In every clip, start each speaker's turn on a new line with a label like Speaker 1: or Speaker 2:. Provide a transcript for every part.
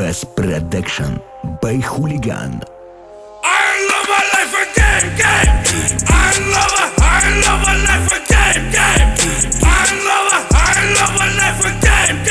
Speaker 1: Bass Production by Hooligan.
Speaker 2: I love my life a game. I love my life a game. I love my life a game.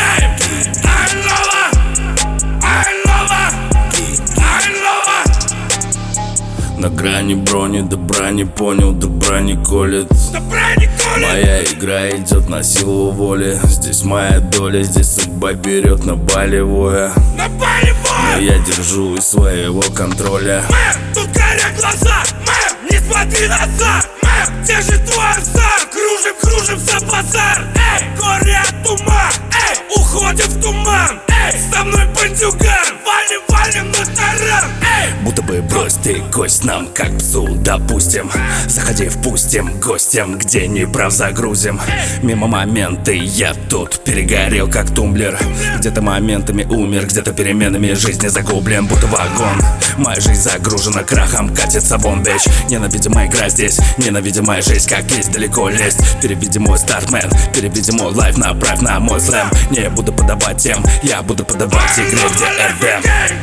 Speaker 3: На грани брони, добра не понял, добра не колет. Моя игра идет на силу воли. Здесь моя доля, здесь судьба берет на болевое. Но я держу из своего контроля.
Speaker 2: Тут горят глаза, не смотри назад. Где же твой азар? Кружим за базар. Горе от ума, уходим в туман. Со мной бандюган, валим на таран.
Speaker 3: Будто бы брось ты кость нам, как псу, допустим. Заходи, впустим гостям, где не прав загрузим. Мимо моменты, я тут перегорел, как тумблер. Где-то моментами умер, где-то переменами жизни загублен, будто вагон. Моя жизнь загружена крахом, катится вон бич. Ненавидимая игра здесь, ненавидимая жизнь, как есть, далеко лезть. Переведи мой стартмен, переведи мой лайф, направь на мой слэм. Не буду подавать тем, я буду подавать игре, где РДМ.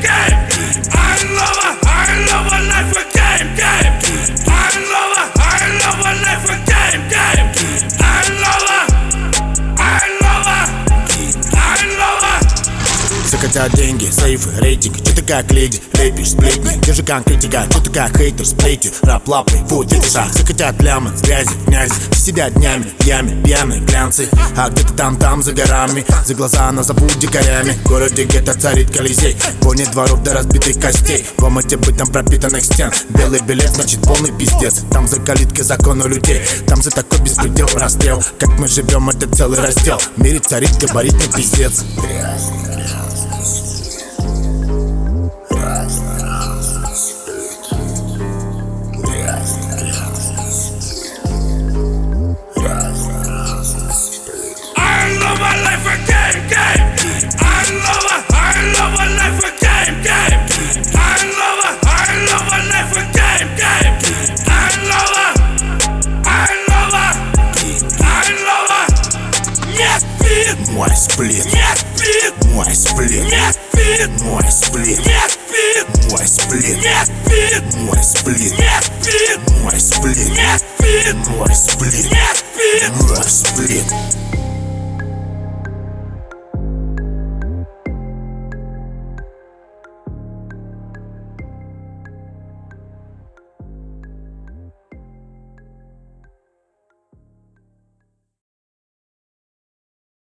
Speaker 2: I love my life a game. I love my life a game.
Speaker 4: Захотят деньги, сейфы, рейтинги. Че ты как леди, лепишь сплетни. Где же конкретика, че ты как хейтер, сплети. Рап лапы, вот ветра. Захотят лямы, грязи, князи. Все сидят днями, в яме, пьяные глянцы. А где-то там за горами. За глаза назовут дикарями. В городе где-то царит Колизей. Вонит дворов до разбитых костей. В омуте бытом пропитанных стен. Белый билет, значит полный пиздец. Там за калиткой закон у людей. Там за такой беспредел расстрел. Как мы живем, это целый раздел. В мире царит габаритный пиздец. Мой сплит, мой сплит, мой сплит, мой сплит, мой сплит, мой сплит, мой сплит, мой сплит.